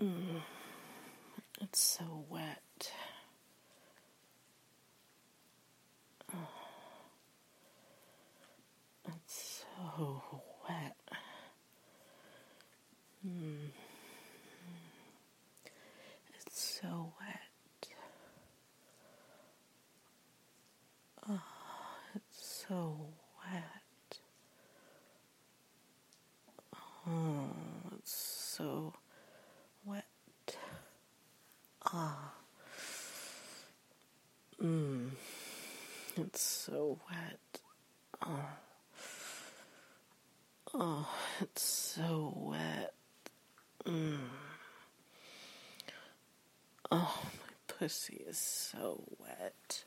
It's so wet. It's so wet. It's so wet. It's so wet. Oh, it's so wet. It's so wet. Oh, it's so wet. Oh, my pussy is so wet.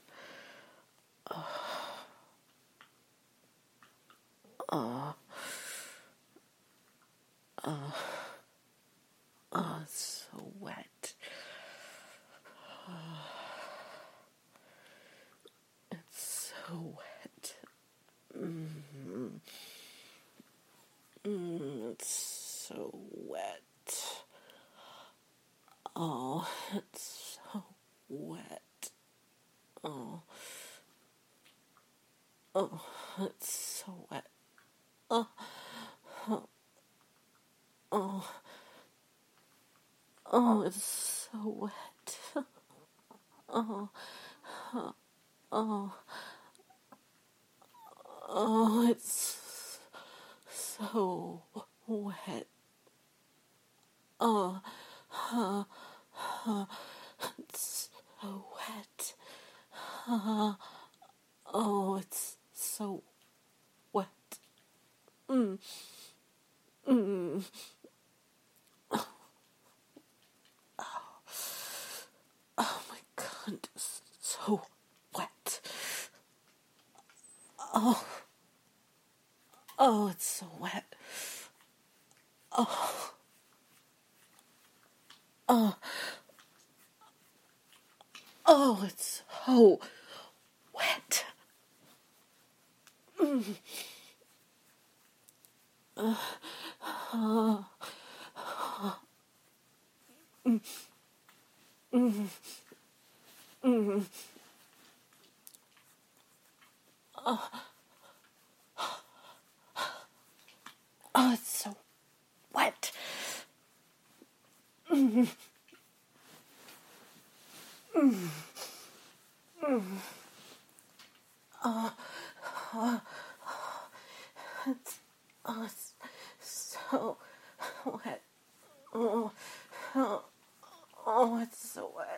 Oh, it's so wet. It's so wet. It's so wet. Oh, it's so wet. Oh, it's so wet. Oh, it's so wet. Oh, it's so wet. Oh, it's so wet. Oh, it's so wet. Oh my God, it's so wet. Oh, it's so wet. Oh, it's so wet. Oh, it's so wet. It's so wet. Oh, it's so wet.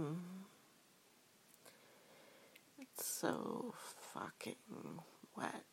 It's so fucking wet.